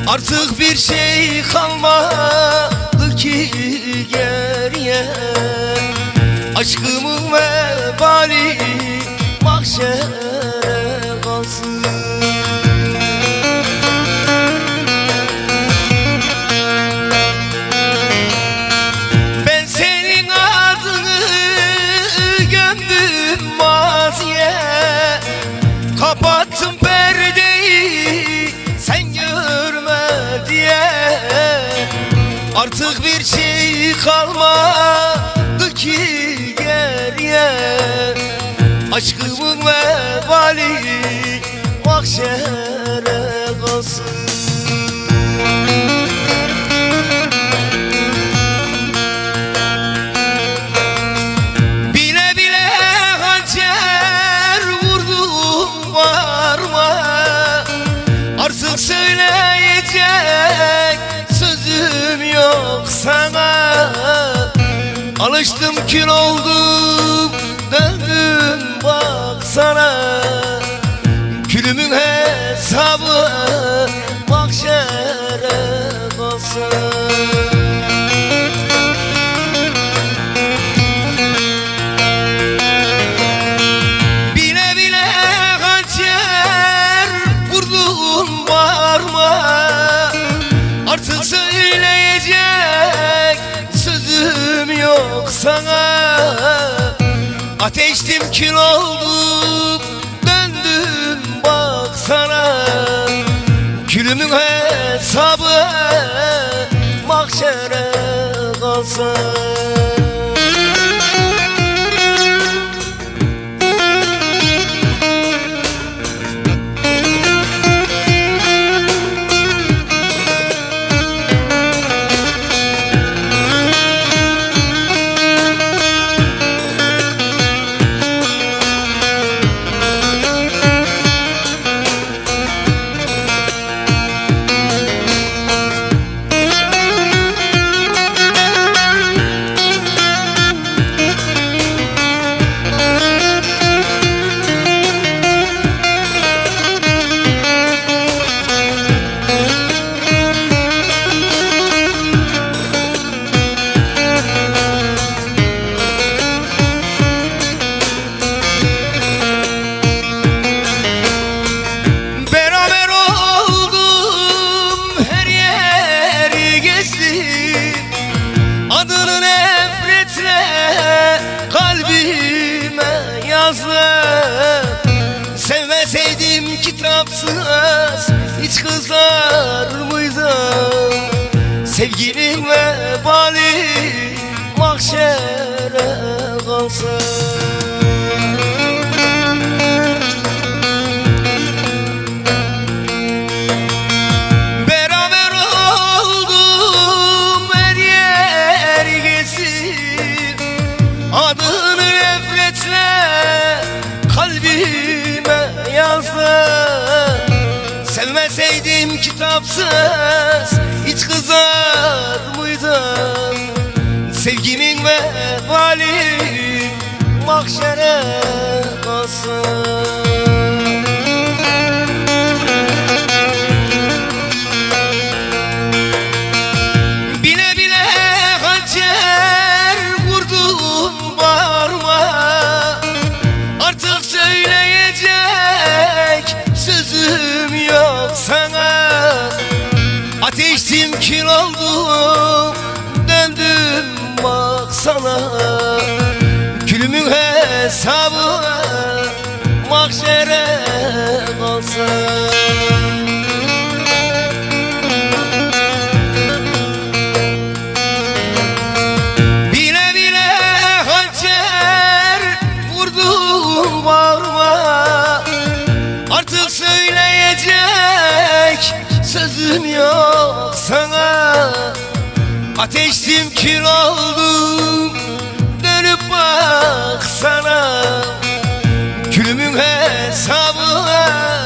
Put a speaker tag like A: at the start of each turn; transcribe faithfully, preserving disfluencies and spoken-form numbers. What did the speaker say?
A: Artık bir şey kalmadı ki geriye. Aşkımın vebali mahşere kalsın. Ben senin adını gömdüm maziye, kapattım perdeyi sen görme diye. Artık bir şey kalmadı ki geriye. Aşkımın vebali mahşere kalsın. Bile bile hançer vurdum varma, artık söyleyecek sözüm yok sana. Alıştım, kül oldum, döndüm baksana. Külümün hesabı mahşere kalsın. Bile bile hançer vurdum varma, artık söyleyecek sözüm yok sana. Ateştim, kül oldum, döndüm baksana. Külümün hesabı mahşere kalsın. Adını nefretle kalbime yazdım. Sevmeseydim kitapsız hiç kızar mıydım? Sevginin vebali mahşere kalsın. Adını nefretle kalbime yazdım. Sevmeseydim kitapsız hiç kızar mıydım? Sevgimin vebali mahşere kalsın. Ateştim, kül oldum, döndüm baksana. Külümün hesabı mahşere kalsın. Bile bile hançer vurdum bağrıma, artık söyleyecek sözüm yok sana. Ateştim, kül oldum, dönüp baksana. Külümün hesabı